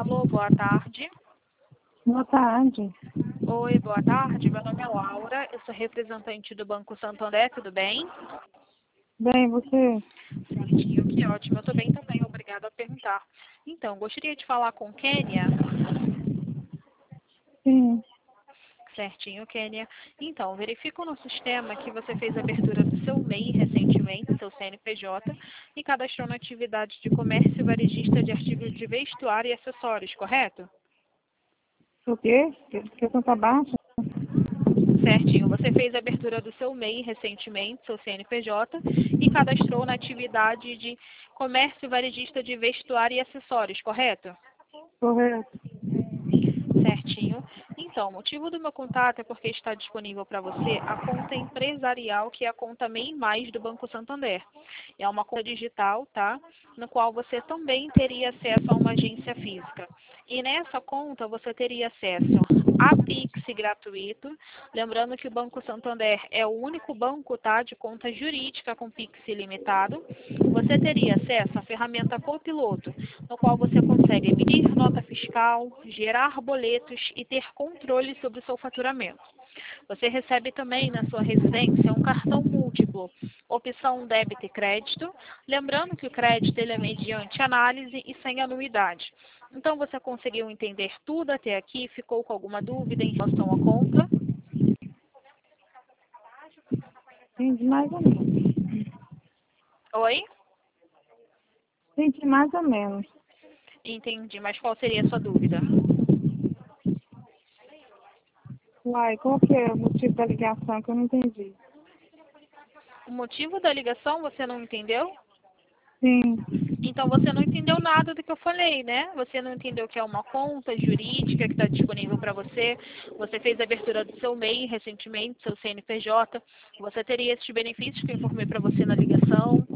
Alô, boa tarde. Boa tarde. Oi, boa tarde. Meu nome é Laura, eu sou representante do Banco Santander, tudo bem? Bem, você? Certinho, que ótimo. Eu estou bem também, obrigada a perguntar. Então, gostaria de falar com Kênia. Sim. Certinho, Kênia. Então, verifico no sistema que você fez a abertura do seu MEI recentemente, seu CNPJ, e cadastrou na atividade de comércio varejista de artigos de vestuário e acessórios, correto? O quê? Que conta baixa? Certinho. Você fez a abertura do seu MEI recentemente, seu CNPJ, e cadastrou na atividade de comércio varejista de vestuário e acessórios, correto? Correto. Certinho. Então, o motivo do meu contato é porque está disponível para você a conta empresarial, que é a conta MEI Mais do Banco Santander. É uma conta digital, tá? No qual você também teria acesso a uma agência física. E nessa conta você teria acesso a Pix gratuito. Lembrando que o Banco Santander é o único banco, tá, de conta jurídica com Pix ilimitado. Você teria acesso à ferramenta Copiloto, no qual você consegue emitir nota fiscal, gerar boletos e ter controle sobre o seu faturamento. Você recebe também na sua residência um cartão múltiplo, opção débito e crédito, lembrando que o crédito ele é mediante análise e sem anuidade. Então você conseguiu entender tudo até aqui? Ficou com alguma dúvida em relação à conta? Entendi mais ou menos. Oi? Entendi mais ou menos. Entendi, mas qual seria a sua dúvida? Uai, qual que é o motivo da ligação que eu não entendi? O motivo da ligação você não entendeu? Sim. Então você não entendeu nada do que eu falei, né? Você não entendeu que é uma conta jurídica que está disponível para você. Você fez a abertura do seu MEI recentemente, seu CNPJ. Você teria esses benefícios que eu informei para você na ligação.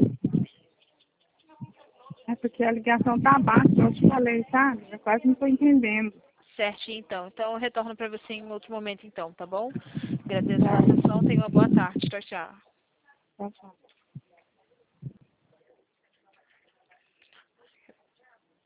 É porque a ligação tá baixa, eu te falei, sabe? Eu quase não estou entendendo. Certo, então. Então eu retorno para você em outro momento, então, tá bom? Agradeço a Tá, atenção. Tenha uma boa tarde. Tchau, tchau. tá, tá.